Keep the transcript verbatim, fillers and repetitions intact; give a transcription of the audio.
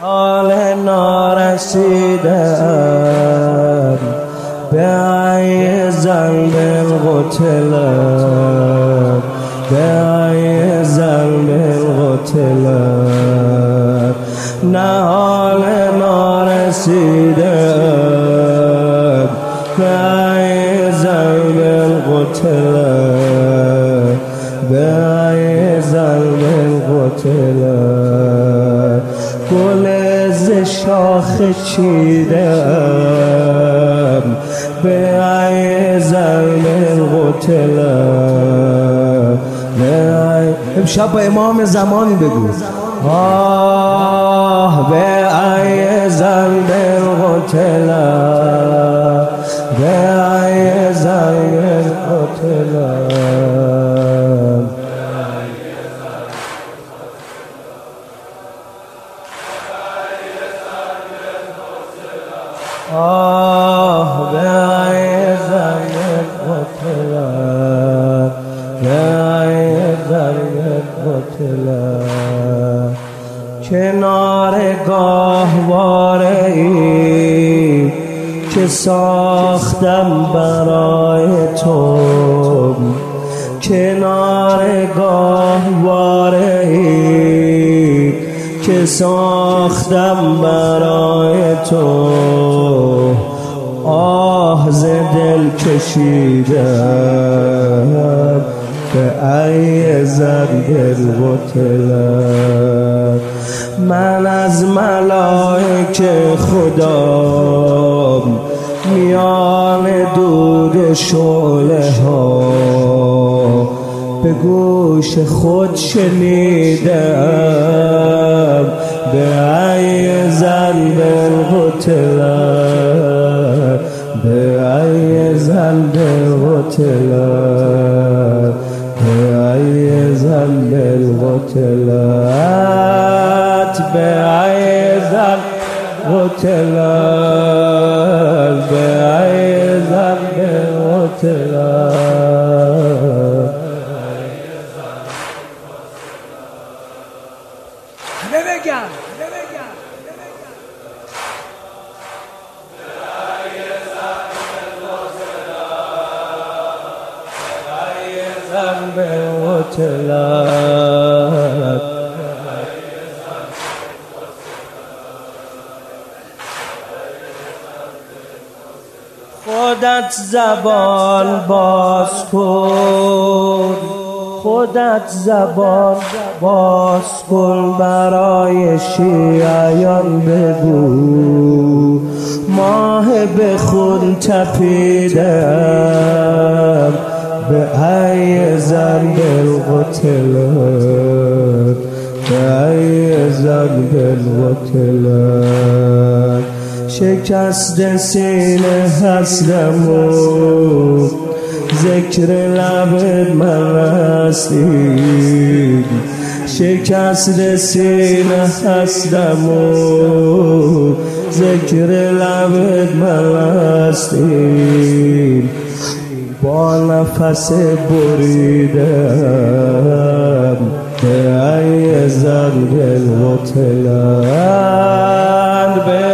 حال نارسیدم به ای زنگ القتلم به ای زنگ القتلم نه حال نارسیدم به ای زنگ القتلم به ای زنگ القتلم گل ز شاخ چیدم به ای زنگ القتلم به ای امشب با امام زمانی بگو آه به ای زنگ القتلم به ای زنگ القتلم آه به ای زنگ القتلم به ای زنگ القتلم کنار گاهواره ای که ساختم برای تو کنار گاهواره ای که ساختم برای تو آه ز دل کشیدم به ای زنگ القتلم من از ملائکه خدام میان دود شعله ها به گوش خود شنیدم به ای زنگ القتلم به ای زنگ القتلم به ای زنگ القتلم به ای زنگ القتلم به ای زنگ القتلم نمیگم زنگ القتلم خودت زبان باز کن خودت زبان باز کن برای شیعیان بگو ماه به خون تپیدم به ای زنگ القتلم به ای زنگ القتلم شکست سینه هستم و ذکر لبت من هستی شکست سینه هستم و ذکر لبت من هستی با نفس بریدم به ای زنگ القتلم به